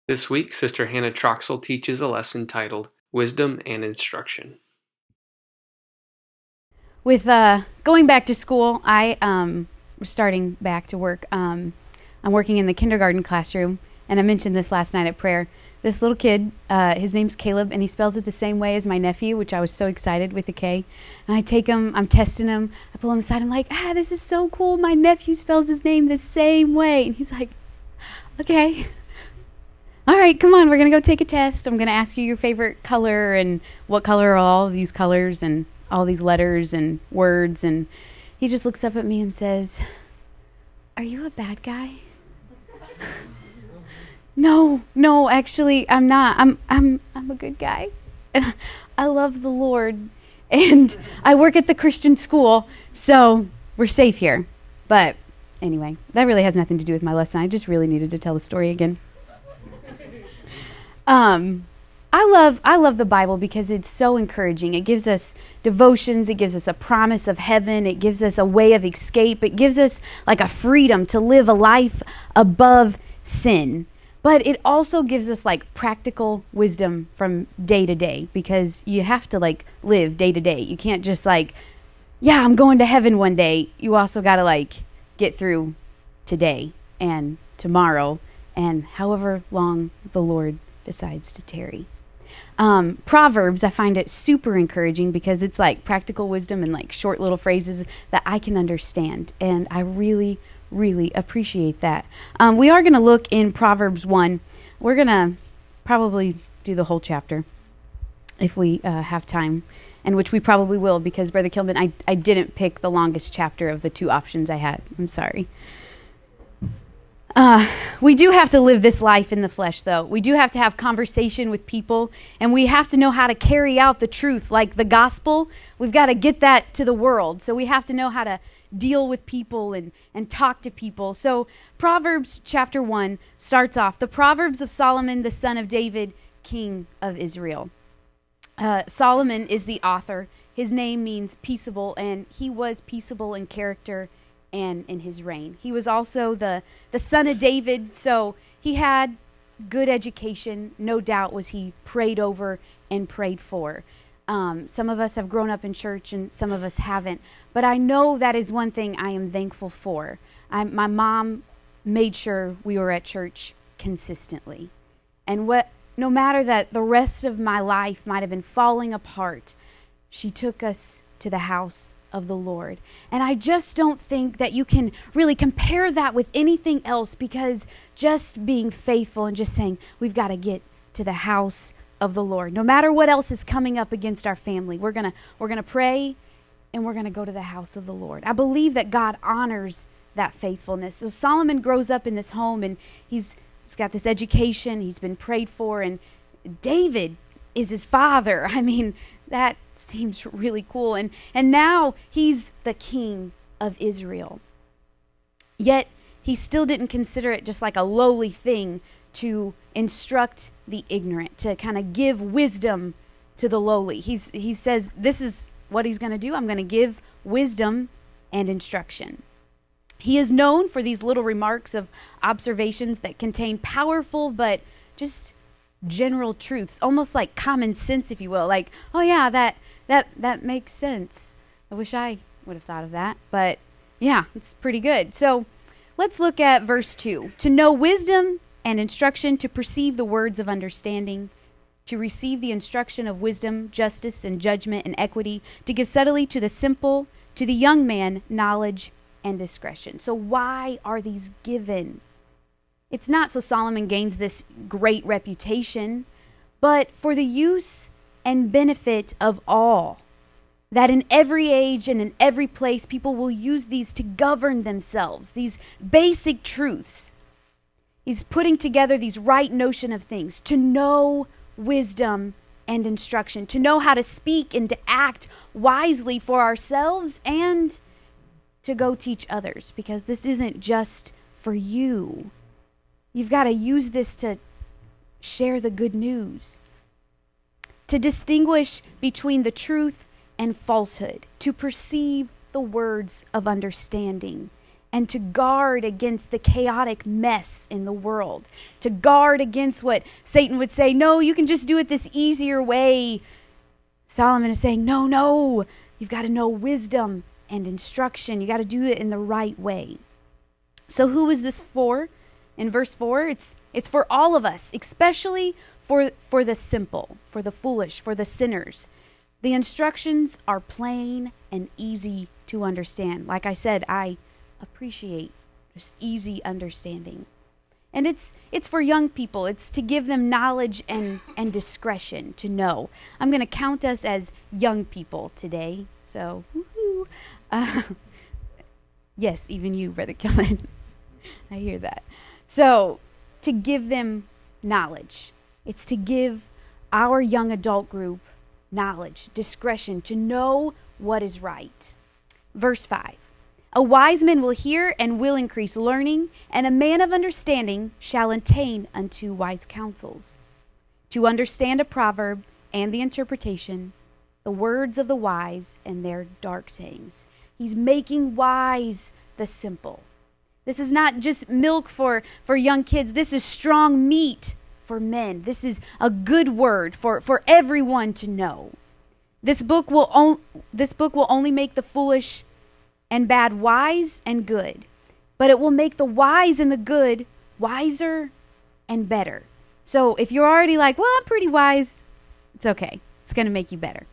This week, Sister Hannah Troxel teaches a lesson titled Wisdom and Instruction. With going back to school, I starting back to work. I'm working in the kindergarten classroom, and I mentioned this last night at prayer. This little kid, his name's Caleb, and he spells it the same way as my nephew, which I was so excited with a K. And I take him, I'm testing him, I pull him aside, I'm like, this is so cool. My nephew spells his name the same way. And he's like, okay. All right, come on, we're going to go take a test. I'm going to ask you your favorite color and what color are all these colors and all these letters and words. And he just looks up at me and says, "Are you a bad guy?" No, actually, I'm not. I'm a good guy. And I love the Lord. And I work at the Christian school, so we're safe here. But anyway, that really has nothing to do with my lesson. I just really needed to tell the story again. I love the Bible because it's so encouraging. It gives us devotions, it gives us a promise of heaven, it gives us a way of escape, it gives us like a freedom to live a life above sin. But it also gives us like practical wisdom from day to day, because you have to like live day to day. You can't just like, yeah, I'm going to heaven one day. You also got to like get through today and tomorrow and however long the Lord decides to tarry. Proverbs, I find it super encouraging because it's like practical wisdom and like short little phrases that I can understand. And I really, really appreciate that. We are going to look in Proverbs 1. We're going to probably do the whole chapter if we have time, and which we probably will, because Brother Kilman, I didn't pick the longest chapter of the two options I had. I'm sorry. We do have to live this life in the flesh, though. We do have to have conversation with people, and we have to know how to carry out the truth, like the gospel. We've got to get that to the world. So we have to know how to deal with people and talk to people. So Proverbs chapter 1 starts off, the Proverbs of Solomon, the son of David, king of Israel. Solomon is the author. His name means peaceable, and he was peaceable in character and in his reign. He was also the son of David, so he had good education. No doubt was he prayed over and prayed for. Some of us have grown up in church and some of us haven't, but I know that is one thing I am thankful for. My mom made sure we were at church consistently. And no matter that the rest of my life might have been falling apart, she took us to the house of the Lord. And I just don't think that you can really compare that with anything else, because just being faithful and just saying, we've got to get to the house of the Lord. No matter what else is coming up against our family, we're going to pray and we're going to go to the house of the Lord. I believe that God honors that faithfulness. So Solomon grows up in this home, and he's got this education, he's been prayed for, and David is his father. I mean, that seems really cool. And now he's the king of Israel. Yet he still didn't consider it just like a lowly thing to instruct the ignorant, to kind of give wisdom to the lowly. He says this is what he's going to do. I'm going to give wisdom and instruction. He is known for these little remarks of observations that contain powerful but just general truths, almost like common sense, if you will. Like, oh yeah, that makes sense. I wish I would have thought of that, but yeah, it's pretty good. So let's look at verse 2. To know wisdom and instruction, to perceive the words of understanding, to receive the instruction of wisdom, justice, and judgment, and equity, to give subtly to the simple, to the young man, knowledge and discretion. So why are these given? It's not so Solomon gains this great reputation, but for the use and benefit of all, that in every age and in every place people will use these to govern themselves, these basic truths. He's putting together these right notion of things, to know wisdom and instruction, to know how to speak and to act wisely for ourselves and to go teach others, because this isn't just for you. You've got to use this to share the good news, to distinguish between the truth and falsehood, to perceive the words of understanding, and to guard against the chaotic mess in the world, to guard against what Satan would say, no, you can just do it this easier way. Solomon is saying, no, you've got to know wisdom and instruction. You got to do it in the right way. So who is this for? In verse 4, it's for all of us, especially for the simple, for the foolish, for the sinners. The instructions are plain and easy to understand. Like I said, I appreciate just easy understanding. And it's for young people. It's to give them knowledge and discretion to know. I'm going to count us as young people today. So, woohoo. Yes, even you, Brother Kellen. I hear that. So, to give them knowledge. It's to give our young adult group knowledge, discretion, to know what is right. Verse 5. A wise man will hear and will increase learning, and a man of understanding shall attain unto wise counsels. To understand a proverb and the interpretation, the words of the wise and their dark sayings. He's making wise the simple. This is not just milk for young kids. This is strong meat for men. This is a good word for everyone to know. This book will only make the foolish and bad wise and good, but it will make the wise and the good wiser and better. So if you're already like, well, I'm pretty wise, it's okay. It's going to make you better.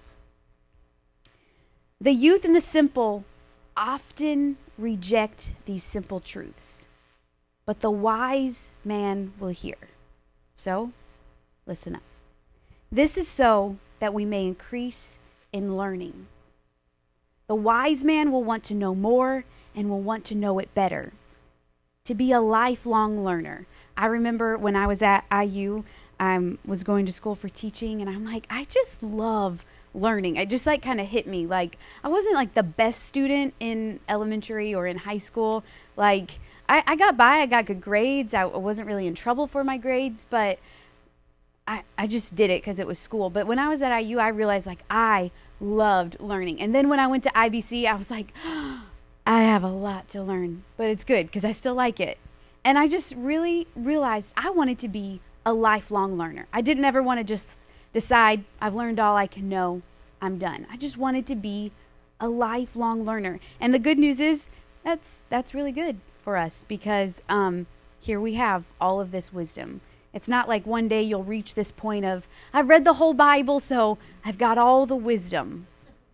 The youth and the simple often reject these simple truths, but the wise man will hear. So, listen up. This is so that we may increase in learning. The wise man will want to know more and will want to know it better. To be a lifelong learner. I remember when I was at IU, I was going to school for teaching, and I'm like, I just love learning. It just kind of hit me. Like, I wasn't like the best student in elementary or in high school. Like, I got by, I got good grades. I wasn't really in trouble for my grades, but I just did it because it was school. But when I was at IU, I realized like I loved learning. And then when I went to IBC, I was like, I have a lot to learn, but it's good because I still like it. And I just really realized I wanted to be a lifelong learner. I didn't ever want to just decide I've learned all I can know, I'm done. I just wanted to be a lifelong learner. And the good news is that's really good for us because here we have all of this wisdom. It's not like one day you'll reach this point of, I've read the whole Bible, so I've got all the wisdom.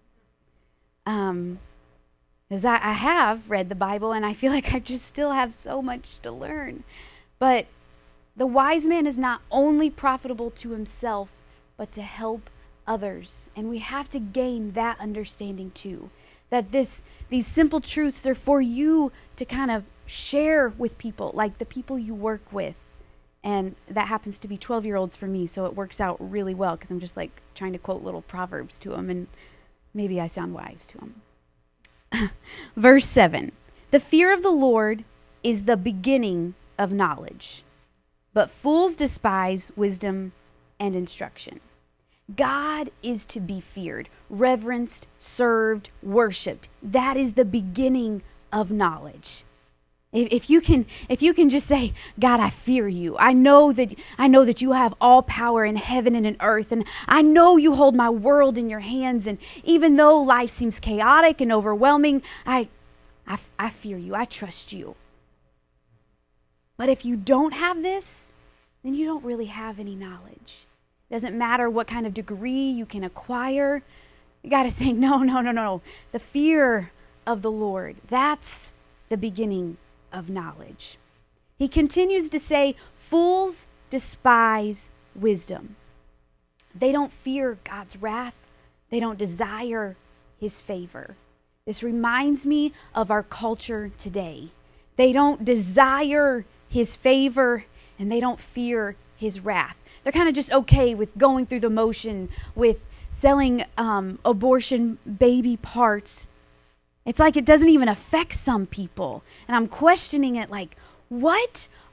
Because I have read the Bible, and I feel like I just still have so much to learn. But the wise man is not only profitable to himself, but to help others. And we have to gain that understanding too. That these simple truths are for you to kind of share with people, like the people you work with. And that happens to be 12-year-olds for me, so it works out really well because I'm just like trying to quote little proverbs to them, and maybe I sound wise to them. Verse 7. The fear of the Lord is the beginning of knowledge, but fools despise wisdom and instruction. God is to be feared, reverenced, served, worshipped. That is the beginning of knowledge. If you can just say, God, I fear you. I know that you have all power in heaven and in earth, and I know you hold my world in your hands, and even though life seems chaotic and overwhelming, I fear you. I trust you. But if you don't have this, then you don't really have any knowledge. It doesn't matter what kind of degree you can acquire. God is saying, no. The fear of the Lord, that's the beginning of knowledge. He continues to say, fools despise wisdom. They don't fear God's wrath. They don't desire his favor. This reminds me of our culture today. They don't desire his favor and they don't fear his wrath. They're kind of just okay with going through the motion, with selling abortion baby parts. It's like it doesn't even affect some people. And I'm questioning it like, what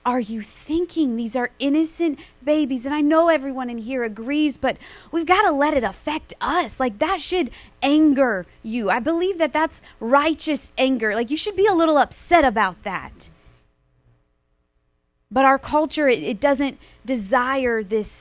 are you thinking? These are innocent babies. And I know everyone in here agrees, but we've got to let it affect us. Like, that should anger you. I believe that that's righteous anger. Like, you should be a little upset about that. But our culture, it doesn't desire this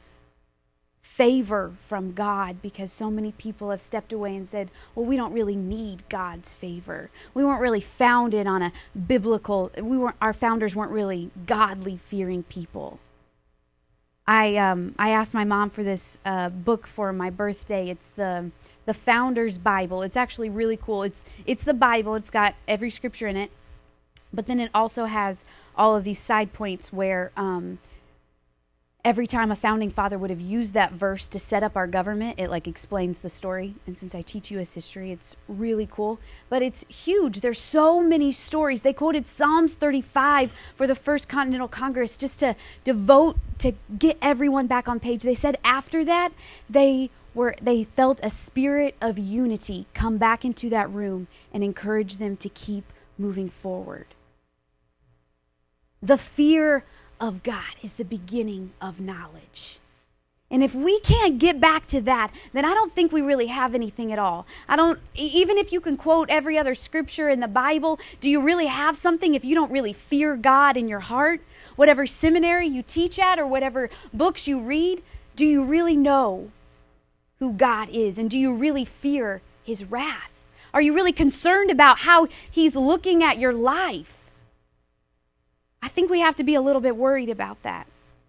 favor from God, because so many people have stepped away and said, well, we don't really need God's favor. We weren't really founded on a biblical, our founders weren't really godly fearing people. I asked my mom for this book for my birthday. It's the Founders Bible. It's actually really cool. It's the Bible. It's got every scripture in it, but then it also has all of these side points where every time a founding father would have used that verse to set up our government, it like explains the story. And since I teach U.S. history, it's really cool. But it's huge. There's so many stories. They quoted Psalms 35 for the First Continental Congress just to devote to get everyone back on page. They said after that, they felt a spirit of unity come back into that room and encourage them to keep moving forward. The fear of God is the beginning of knowledge. And if we can't get back to that, then I don't think we really have anything at all. Even if you can quote every other scripture in the Bible, do you really have something if you don't really fear God in your heart? Whatever seminary you teach at or whatever books you read, do you really know who God is? And do you really fear His wrath? Are you really concerned about how He's looking at your life? I think we have to be a little bit worried about that.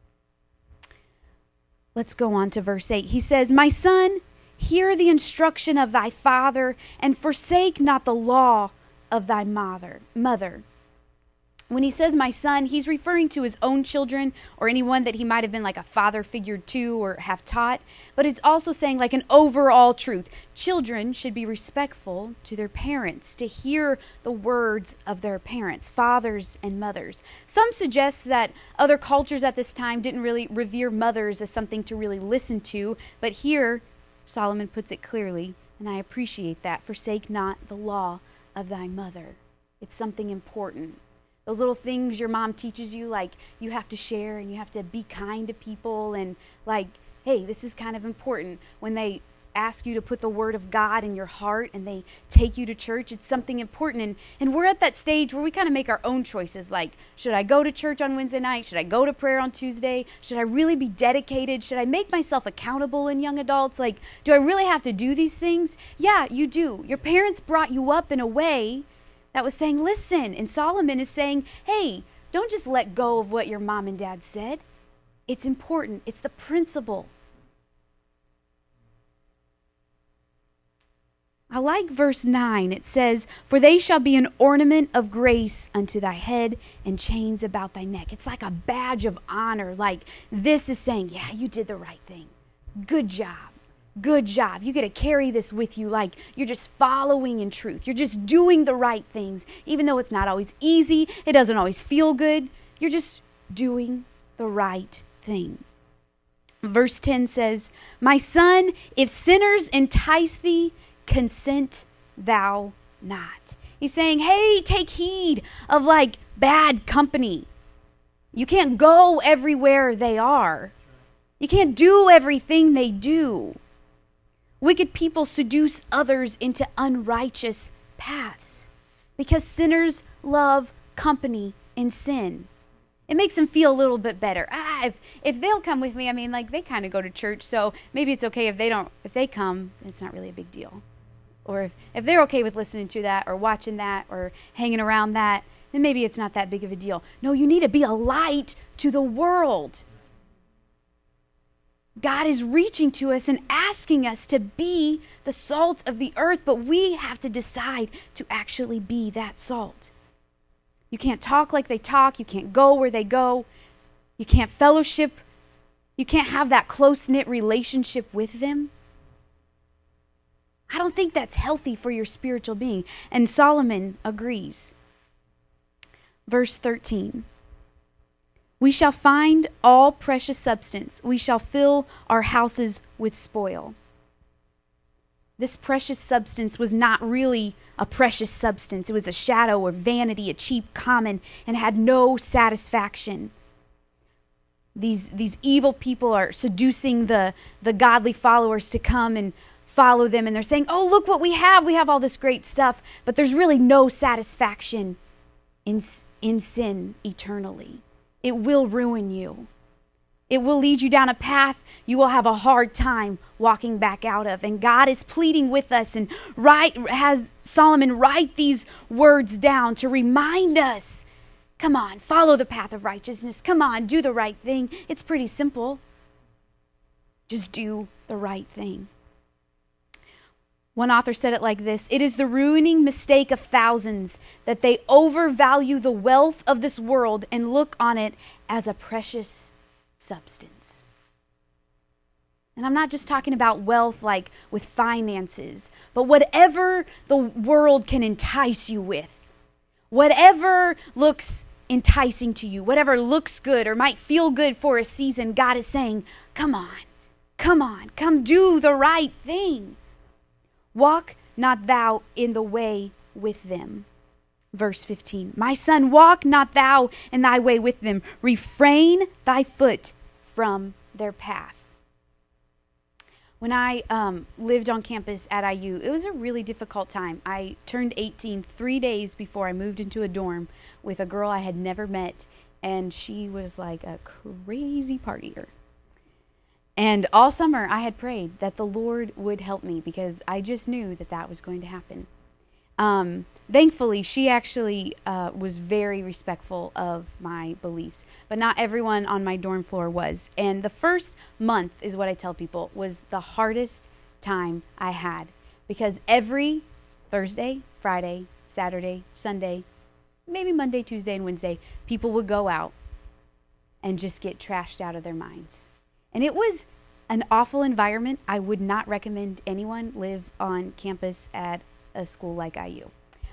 Let's go on to verse 8. He says, my son, hear the instruction of thy father, and forsake not the law of thy mother. When he says my son, he's referring to his own children or anyone that he might have been like a father figure to or have taught. But it's also saying like an overall truth. Children should be respectful to their parents, to hear the words of their parents, fathers and mothers. Some suggest that other cultures at this time didn't really revere mothers as something to really listen to. But here, Solomon puts it clearly, and I appreciate that. Forsake not the law of thy mother. It's something important. Those little things your mom teaches you, like you have to share and you have to be kind to people, and like, hey, this is kind of important. When they ask you to put the word of God in your heart and they take you to church, it's something important. And we're at that stage where we kind of make our own choices, like, should I go to church on Wednesday night? Should I go to prayer on Tuesday? Should I really be dedicated? Should I make myself accountable in young adults? Like, do I really have to do these things? Yeah, you do. Your parents brought you up in a way that was saying, listen. And Solomon is saying, hey, don't just let go of what your mom and dad said. It's important. It's the principle. I like verse 9. It says, for they shall be an ornament of grace unto thy head and chains about thy neck. It's like a badge of honor. Like this is saying, yeah, you did the right thing. Good job. Good job. You get to carry this with you like you're just following in truth. You're just doing the right things. Even though it's not always easy, it doesn't always feel good. You're just doing the right thing. Verse 10 says, my son, if sinners entice thee, consent thou not. He's saying, hey, take heed of like bad company. You can't go everywhere they are. You can't do everything they do. Wicked people seduce others into unrighteous paths because sinners love company in sin. It makes them feel a little bit better. If they'll come with me, I mean, like they kind of go to church, so maybe it's okay if they come, it's not really a big deal. Or if they're okay with listening to that or watching that or hanging around that, then maybe it's not that big of a deal. No, you need to be a light to the world. God is reaching to us and asking us to be the salt of the earth, but we have to decide to actually be that salt. You can't talk like they talk. You can't go where they go. You can't fellowship. You can't have that close-knit relationship with them. I don't think that's healthy for your spiritual being. And Solomon agrees. Verse 13. We shall find all precious substance. We shall fill our houses with spoil. This precious substance was not really a precious substance. It was a shadow or vanity, a cheap common, and had no satisfaction. These evil people are seducing the godly followers to come and follow them, and they're saying, oh, look what we have all this great stuff, but there's really no satisfaction in sin eternally. It will ruin you. It will lead you down a path you will have a hard time walking back out of. And God is pleading with us and has Solomon write these words down to remind us, come on, follow the path of righteousness. Come on, do the right thing. It's pretty simple. Just do the right thing. One author said it like this: it is the ruining mistake of thousands that they overvalue the wealth of this world and look on it as a precious substance. And I'm not just talking about wealth like with finances, but whatever the world can entice you with, whatever looks enticing to you, whatever looks good or might feel good for a season, God is saying, come do the right thing. Walk not thou in the way with them. Verse 15, my son, walk not thou in thy way with them. Refrain thy foot from their path. When I lived on campus at IU, it was a really difficult time. I turned 18 3 days before I moved into a dorm with a girl I had never met, and she was like a crazy partier. And all summer I had prayed that the Lord would help me because I just knew that was going to happen. Thankfully, she actually was very respectful of my beliefs, but not everyone on my dorm floor was. And the first month, is what I tell people, was the hardest time I had, because every Thursday, Friday, Saturday, Sunday, maybe Monday, Tuesday, and Wednesday, people would go out and just get trashed out of their minds. And it was an awful environment. I would not recommend anyone live on campus at a school like IU.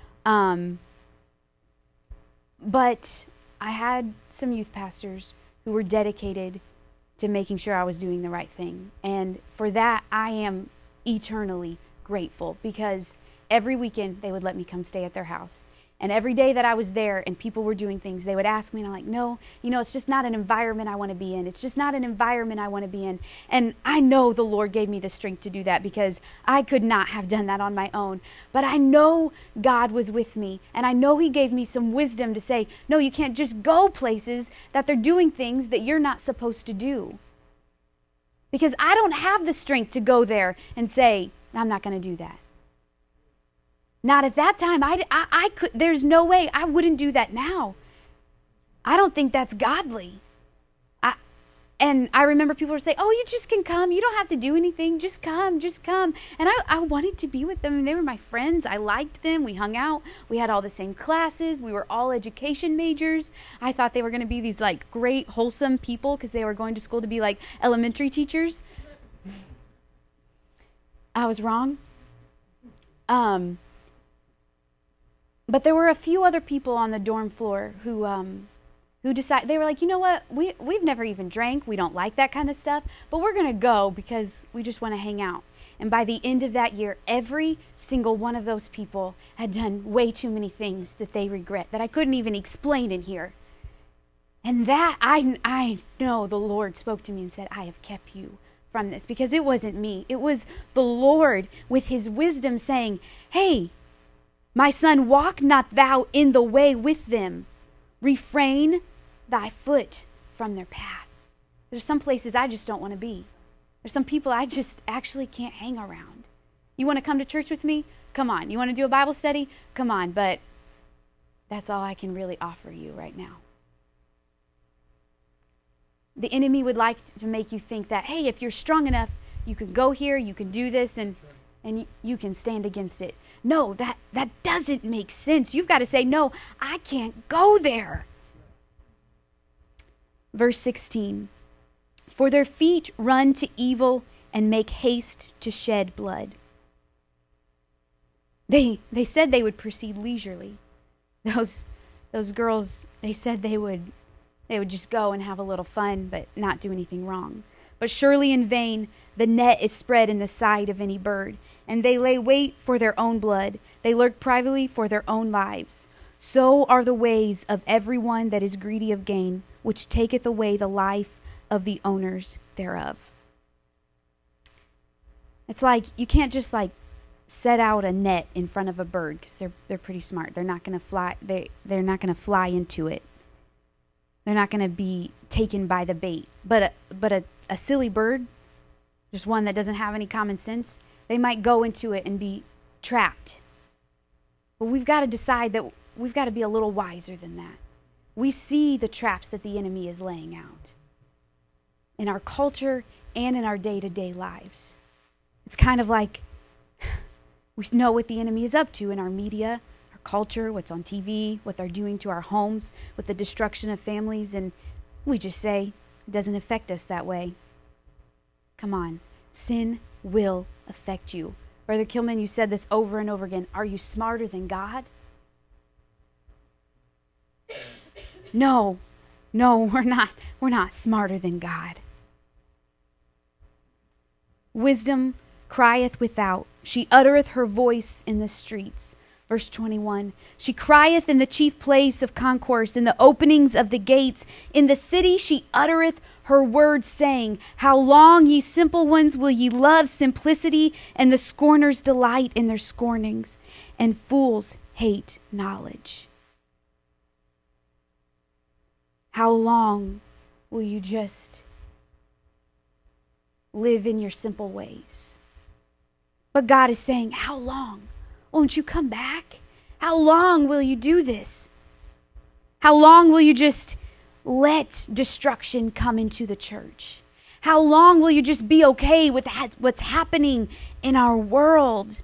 But I had some youth pastors who were dedicated to making sure I was doing the right thing. And for that, I am eternally grateful, because every weekend they would let me come stay at their house. And every day that I was there and people were doing things, they would ask me, and I'm like, no, it's just not an environment I want to be in. It's just not an environment I want to be in. And I know the Lord gave me the strength to do that, because I could not have done that on my own. But I know God was with me, and I know He gave me some wisdom to say, no, you can't just go places that they're doing things that you're not supposed to do. Because I don't have the strength to go there and say, I'm not going to do that. Not at that time. I could. There's no way I wouldn't do that now. I don't think that's godly. And I remember people would say, oh, you just can come. You don't have to do anything. Just come. And I wanted to be with them. They were my friends. I liked them. We hung out. We had all the same classes. We were all education majors. I thought they were going to be these like great, wholesome people because they were going to school to be like elementary teachers. I was wrong. But there were a few other people on the dorm floor who decided, they were like, you know what, we've never even drank, we don't like that kind of stuff, but we're going to go because we just want to hang out. And by the end of that year, every single one of those people had done way too many things that they regret, that I couldn't even explain in here. And that, I know the Lord spoke to me and said, I have kept you from this, because it wasn't me. It was the Lord with His wisdom saying, hey, my son, walk not thou in the way with them. Refrain thy foot from their path. There's some places I just don't want to be. There's some people I just actually can't hang around. You want to come to church with me? Come on. You want to do a Bible study? Come on. But that's all I can really offer you right now. The enemy would like to make you think that, hey, if you're strong enough, you can go here, you can do this, and you can stand against it. No, that doesn't make sense. You've got to say, no, I can't go there. Verse 16, for their feet run to evil and make haste to shed blood. They said they would proceed leisurely. Those girls, they said they would just go and have a little fun, but not do anything wrong. But surely in vain the net is spread in the sight of any bird, and they lay wait for their own blood. They lurk privately for their own lives. So are the ways of everyone that is greedy of gain, which taketh away the life of the owners thereof. It's like you can't just like set out a net in front of a bird, because they're pretty smart. They're not going to fly. They're not going to fly into it. They're not going to be taken by the bait. But a silly bird, just one that doesn't have any common sense, they might go into it and be trapped. But we've got to decide that we've got to be a little wiser than that. We see the traps that the enemy is laying out in our culture and in our day-to-day lives. It's kind of like we know what the enemy is up to in our media, our culture, what's on TV, what they're doing to our homes, with the destruction of families, and we just say it doesn't affect us that way. Come on, sin will affect you. Brother Kilman, you said this over and over again. Are you smarter than God? No, we're not. We're not smarter than God. Wisdom crieth without. She uttereth her voice in the streets. Verse 21. She crieth in the chief place of concourse, in the openings of the gates. In the city she uttereth her words, saying, How long, ye simple ones, will ye love simplicity? And the scorners delight in their scornings, and fools hate knowledge. How long will you just live in your simple ways? But God is saying, how long? Won't you come back? How long will you do this? How long will you just let destruction come into the church? How long will you just be okay with what's happening in our world?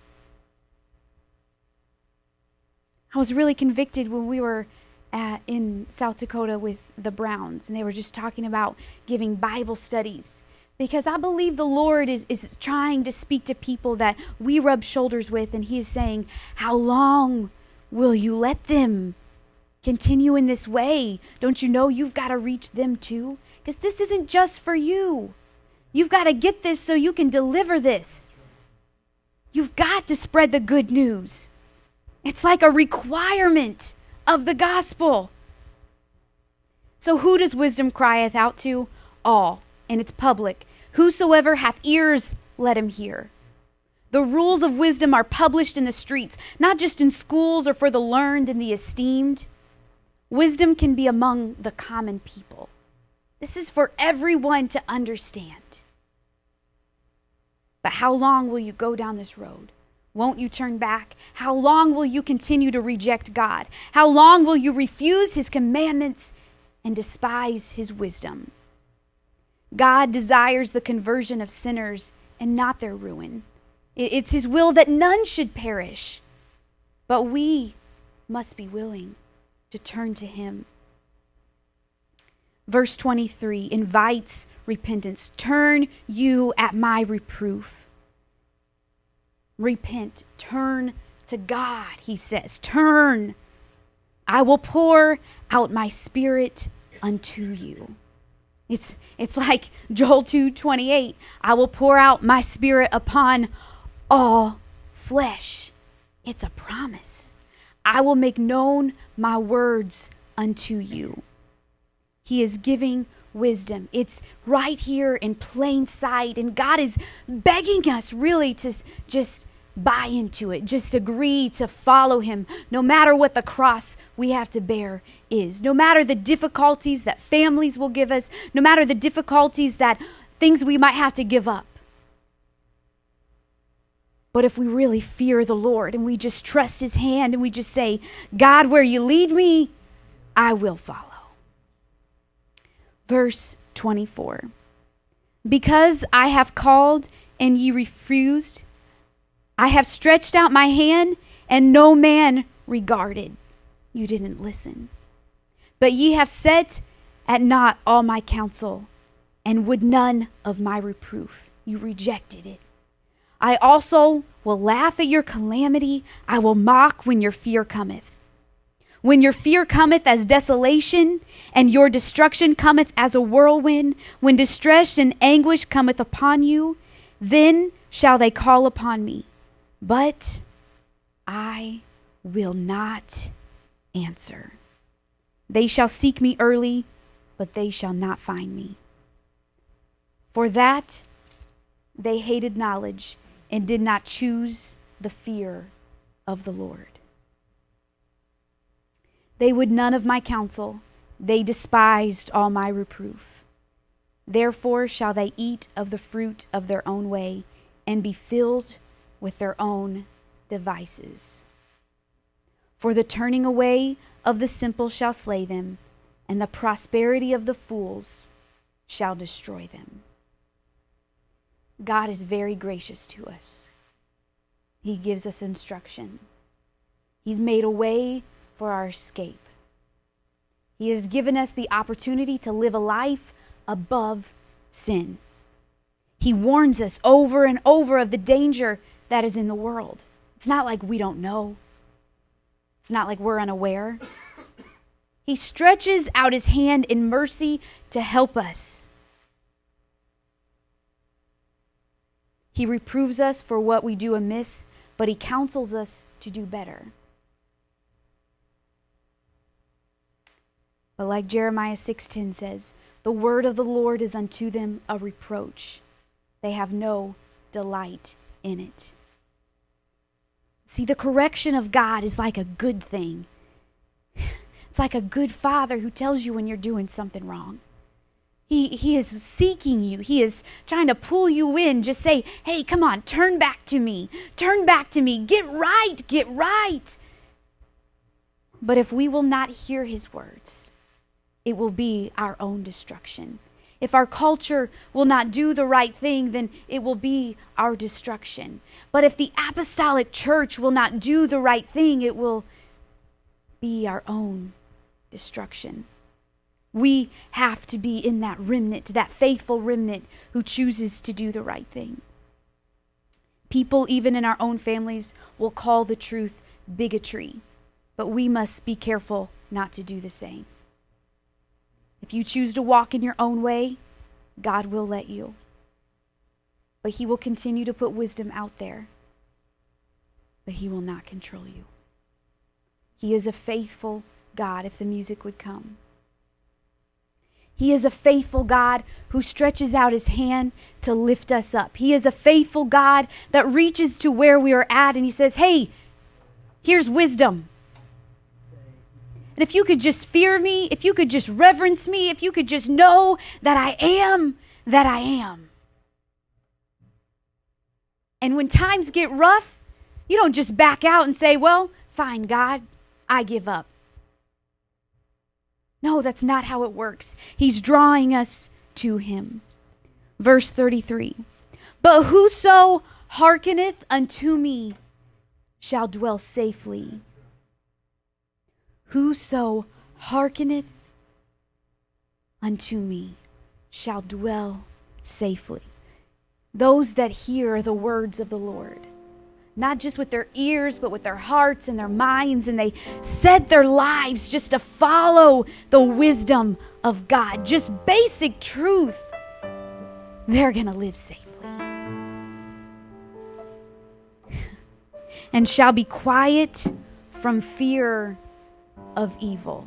I was really convicted when we were in South Dakota with the Browns, and they were just talking about giving Bible studies. Because I believe the Lord is trying to speak to people that we rub shoulders with, and He is saying, how long will you let them continue in this way? Don't you know you've got to reach them too? Because this isn't just for you. You've got to get this so you can deliver this. You've got to spread the good news. It's like a requirement of the gospel. So who does wisdom crieth out to? All. And it's public. Whosoever hath ears, let him hear. The rules of wisdom are published in the streets, not just in schools or for the learned and the esteemed. Wisdom can be among the common people. This is for everyone to understand. But how long will you go down this road? Won't you turn back? How long will you continue to reject God? How long will you refuse His commandments and despise His wisdom? God desires the conversion of sinners and not their ruin. It's His will that none should perish. But we must be willing to turn to Him. Verse 23 invites repentance. Turn you at my reproof. Repent. Turn to God, He says. Turn. I will pour out my Spirit unto you. It's like Joel 2:28. I will pour out my Spirit upon all flesh. It's a promise. I will make known my words unto you. He is giving wisdom. It's right here in plain sight, and God is begging us really to just buy into it, just agree to follow Him, no matter what the cross we have to bear is, no matter the difficulties that families will give us, no matter the difficulties that things we might have to give up. But if we really fear the Lord and we just trust His hand and we just say, God, where you lead me, I will follow. Verse 24. Because I have called and ye refused, I have stretched out my hand, and no man regarded. You didn't listen. But ye have set at naught all my counsel, and would none of my reproof. You rejected it. I also will laugh at your calamity. I will mock when your fear cometh. When your fear cometh as desolation, and your destruction cometh as a whirlwind, when distress and anguish cometh upon you, then shall they call upon me, but I will not answer. They shall seek me early, but they shall not find me. For that they hated knowledge and did not choose the fear of the Lord. They would none of my counsel. They despised all my reproof. Therefore shall they eat of the fruit of their own way and be filled with their own devices. For the turning away of the simple shall slay them, and the prosperity of the fools shall destroy them. God is very gracious to us. He gives us instruction. He's made a way for our escape. He has given us the opportunity to live a life above sin. He warns us over and over of the danger that is in the world. It's not like we don't know. It's not like we're unaware. He stretches out his hand in mercy to help us. He reproves us for what we do amiss, but he counsels us to do better. But like Jeremiah 6:10 says, the word of the Lord is unto them a reproach. They have no delight in it. See, the correction of God is like a good thing. It's like a good father who tells you when you're doing something wrong. He is seeking you. He is trying to pull you in. Just say, hey, come on, turn back to me. Turn back to me. Get right, get right. But if we will not hear his words, it will be our own destruction. If our culture will not do the right thing, then it will be our destruction. But if the apostolic church will not do the right thing, it will be our own destruction. We have to be in that remnant, that faithful remnant who chooses to do the right thing. People, even in our own families, will call the truth bigotry, but we must be careful not to do the same. If you choose to walk in your own way, God will let you. But he will continue to put wisdom out there. But he will not control you. He is a faithful God, if the music would come. He is a faithful God who stretches out his hand to lift us up. He is a faithful God that reaches to where we are at and he says, hey, here's wisdom. And if you could just fear me, if you could just reverence me, if you could just know that I am, that I am. And when times get rough, you don't just back out and say, well, fine, God, I give up. No, that's not how it works. He's drawing us to him. Verse 33. But whoso hearkeneth unto me shall dwell safely. Whoso hearkeneth unto me shall dwell safely. Those that hear the words of the Lord, not just with their ears, but with their hearts and their minds, and they set their lives just to follow the wisdom of God, just basic truth, they're going to live safely. And shall be quiet from fear of evil.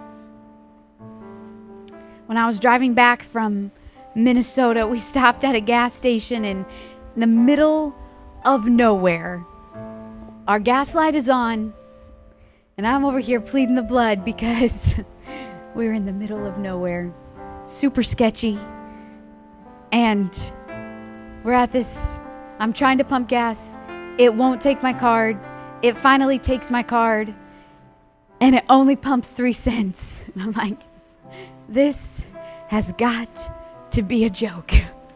When I was driving back from Minnesota, we stopped at a gas station in the middle of nowhere. Our gas light is on, and I'm over here pleading the blood because we're in the middle of nowhere. Super sketchy. And we're at this, I'm trying to pump gas. It won't take my card. It finally takes my card. And it only pumps 3 cents. And I'm like, this has got to be a joke.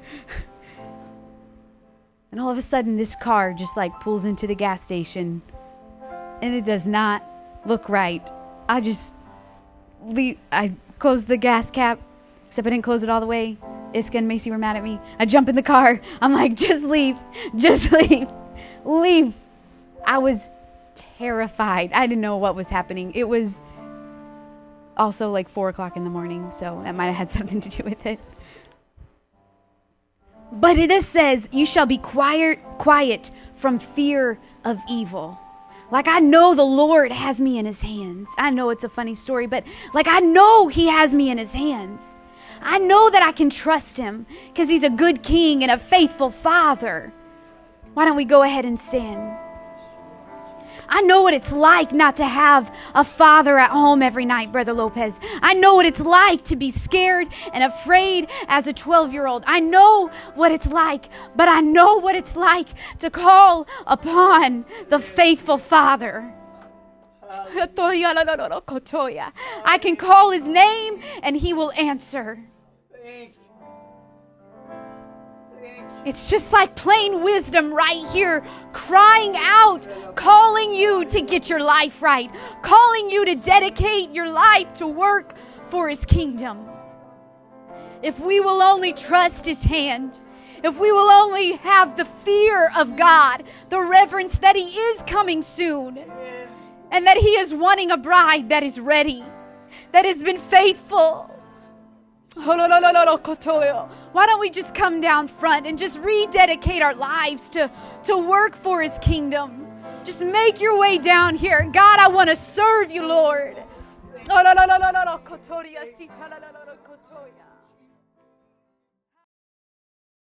And all of a sudden, this car just like pulls into the gas station. And it does not look right. I close the gas cap, except I didn't close it all the way. Iska and Macy were mad at me. I jump in the car. I'm like, just leave. Just leave. Leave. I was terrified. I didn't know what was happening. It was also like 4 o'clock in the morning, so that might have had something to do with it. But this says, you shall be quiet from fear of evil. Like, I know the Lord has me in his hands. I know it's a funny story, but like, I know he has me in his hands. I know that I can trust him because he's a good king and a faithful father. Why don't we go ahead and stand? I know what it's like not to have a father at home every night, Brother Lopez. I know what it's like to be scared and afraid as a 12-year-old. I know what it's like, but I know what it's like to call upon the faithful Father. I can call his name and he will answer. It's just like plain wisdom right here, crying out, calling you to get your life right, calling you to dedicate your life to work for his kingdom. If we will only trust his hand, if we will only have the fear of God, the reverence that he is coming soon, and that he is wanting a bride that is ready, that has been faithful. Why don't we just come down front and just rededicate our lives to work for his kingdom? Just make your way down here. God, I want to serve you, Lord.